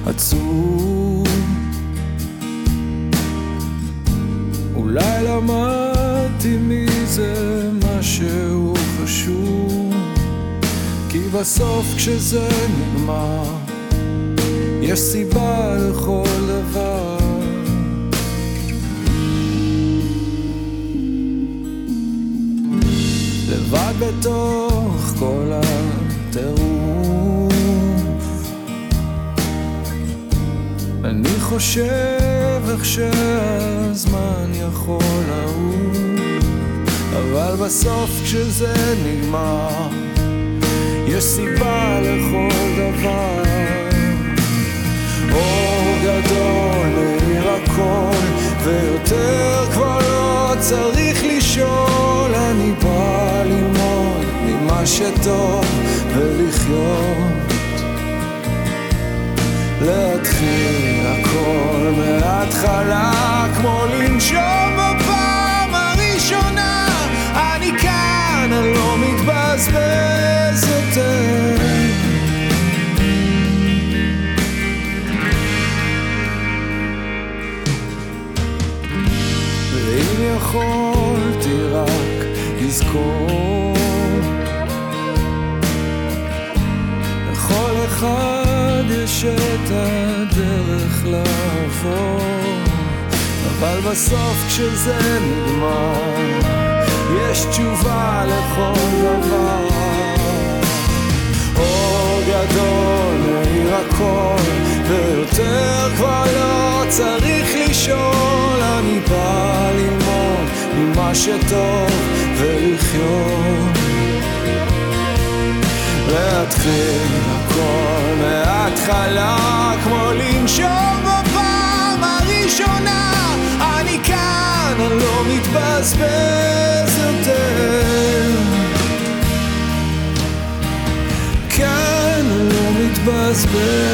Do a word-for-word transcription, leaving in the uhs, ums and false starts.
עצוב. אולי למדתי מזה משהו חשוב, כי בסוף כשזה נגמר יש סיבה לכל דבר. לבד בתוך כל הטירוף אני חושב איך שהזמן יכול לעוף, אבל בסוף כשזה נגמר יש סיבה לכל דבר. אור גדול מאיר הכל ויותר כבר לא צריך לשאול, אני בא ללמוד ממה שטוב ולחיות, להתחיל הכל מההתחלה כמו לנשום בפעם הראשונה. אני כאן, אני לא מתבזבז יותר, ואם יכולתי רק לזכור לכל אחד יש את הדרך לעבור, אבל בסוף כשזה נגמר יש תשובה לכל דבר. אור גדול מאיר הכל ויותר כבר לא צריך לשאול, אני בא ללמוד ממה שטוב ולחיות, להתחיל הכל מההתחלה כמו לנשום בפעם הראשונה. אני כאן, אני לא מתבזבז יותר, כאן אני לא מתבזבז